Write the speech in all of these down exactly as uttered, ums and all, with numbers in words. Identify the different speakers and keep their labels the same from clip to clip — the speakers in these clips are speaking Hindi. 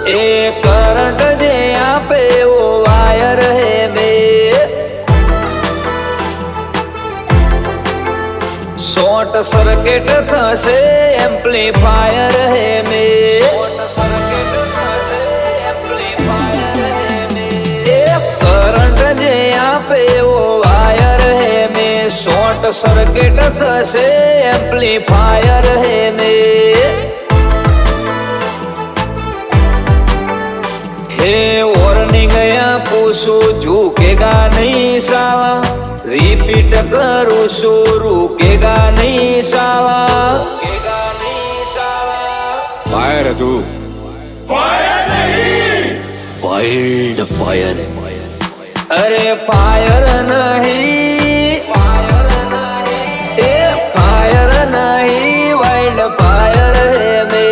Speaker 1: ए करंट जे आपे वो वायर है बे, शॉर्ट सर्किट थशे एम्प्लीफायर है बे, शॉर्ट सर्किट थशे एम्प्लीफायर है बे। ए करंट जे आपे वो वायर है बे, शॉर्ट सर्किट थशे एम्प्लीफायर है बे। हे वार्निंग या पूछू झुकेगा नहीं साला, रिपीट करूँ सो रुकेगा नहीं साला, रुकेगा नहीं साला।
Speaker 2: फायर है तू,
Speaker 3: फायर नहीं,
Speaker 2: वाइल्ड फायर है।
Speaker 1: अरे फायर नहीं, फायर नहीं, ए फायर नहीं, वाइल्ड फायर है मैं।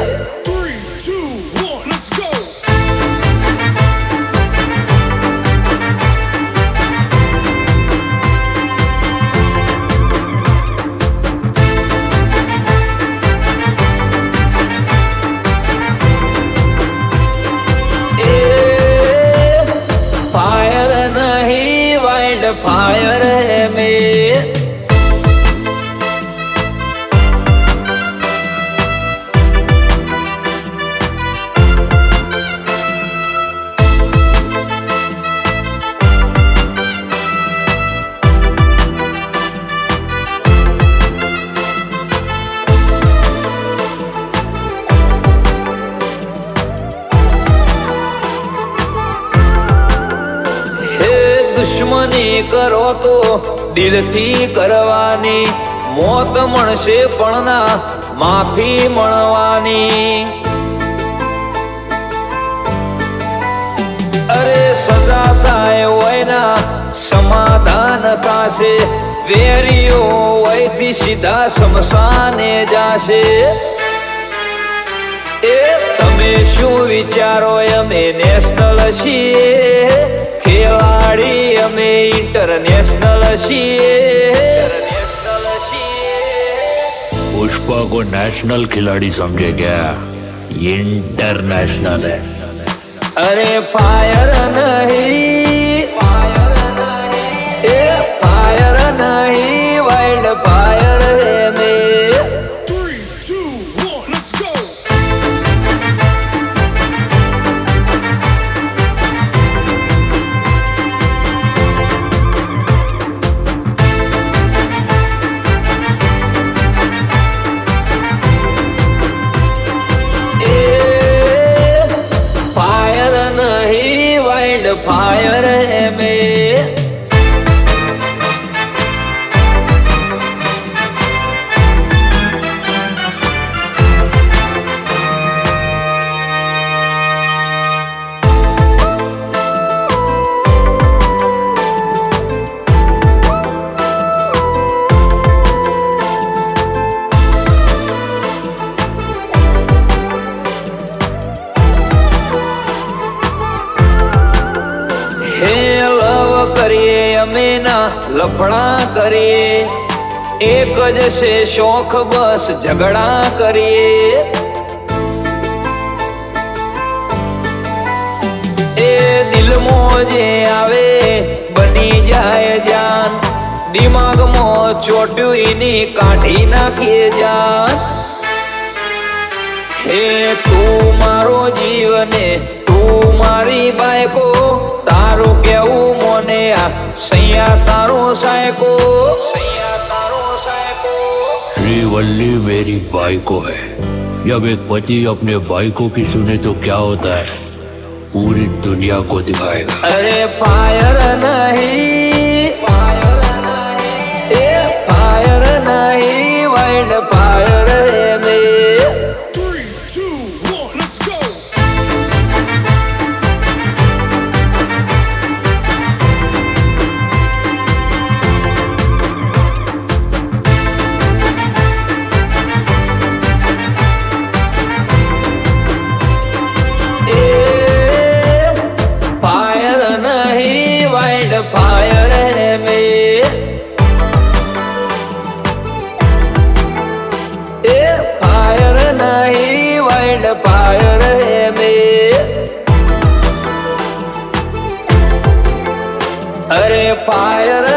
Speaker 1: फायर है मैं। दुश्मनी करो तो दिल थी करवानी, मौत मळशे पण ना माफी मळवानी। अरे सजा थाय वयना समाधान थाशे, वेरियो वयथी सीधा शमशाने जाशे। ए तमे शुं विचारो अमे नेशनल छीए, खिलाड़ी अमे इंटरनेशनल छीए, इंटरनेशनल छीए।
Speaker 2: पुष्पा को नेशनल खिलाड़ी समझे क्या? इंटरनेशनल है।
Speaker 1: अरे फायर नहीं, फायर नहीं, ए फायर नहीं, वाइल्ड फायर है मैं। फायर है मैं। करिए अमे ना लफड़ा करिए, एक जैसे शौक बस झगड़ा करिए। ए दिल मोजे आवे बनी जाए जान, दिमाग मो चोट्यू इनी काढ़ी नाखिए जान। हे तू मारो जीवने तू मारी बायको, तारो केवू मोने आ सैया तारो सायको, सैया तारो सायको।
Speaker 2: श्रीवल्ली मेरी बाइको है। जब एक पति अपने बाइको की सुने तो क्या होता है, पूरी दुनिया को दिखाएगा।
Speaker 1: अरे फायर नहीं, फायर नहीं, ए फायर नहीं, वाइल्ड फायर है मैं। फायर है मैं। ए અરે ફાયર